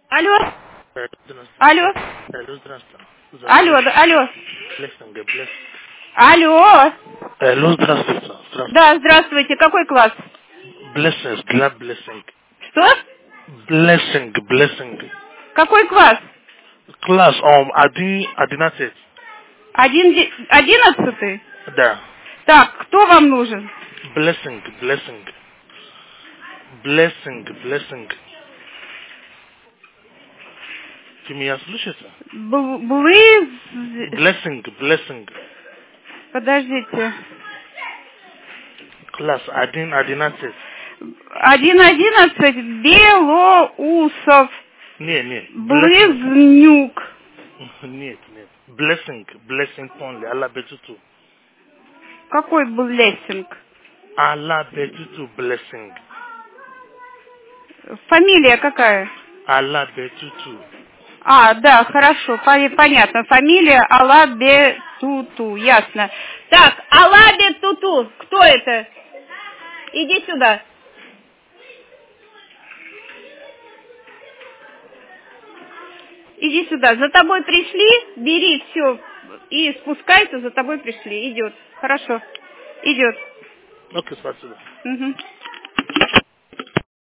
Алло. Здравствуйте. Алло. Алло, здравствуйте. Алло, алло. Blessing. Алло. Алло, здравствуйте. Здравствуйте. Да, здравствуйте. Какой класс? Blessings, glad blessing. Что? Blessing. Какой класс? Класс, 11. 11-й? Да. Так, кто вам нужен? Blessing. Ты меня слышите? Blessing. Подождите. Класс 11. 1-11, Белоусов. Нет. Близнюк. Нет. Blessing only. Allah betutu. Какой блессинг? Allah betutu blessing. Фамилия какая? Allah betutu. А, да, хорошо, понятно. Фамилия Алабетуту, ясно. Так, Алабетуту, кто это? Иди сюда. Иди сюда. За тобой пришли, бери все и спускайся, за тобой пришли. Идет. Хорошо. Идет. Okay, спасибо. Угу.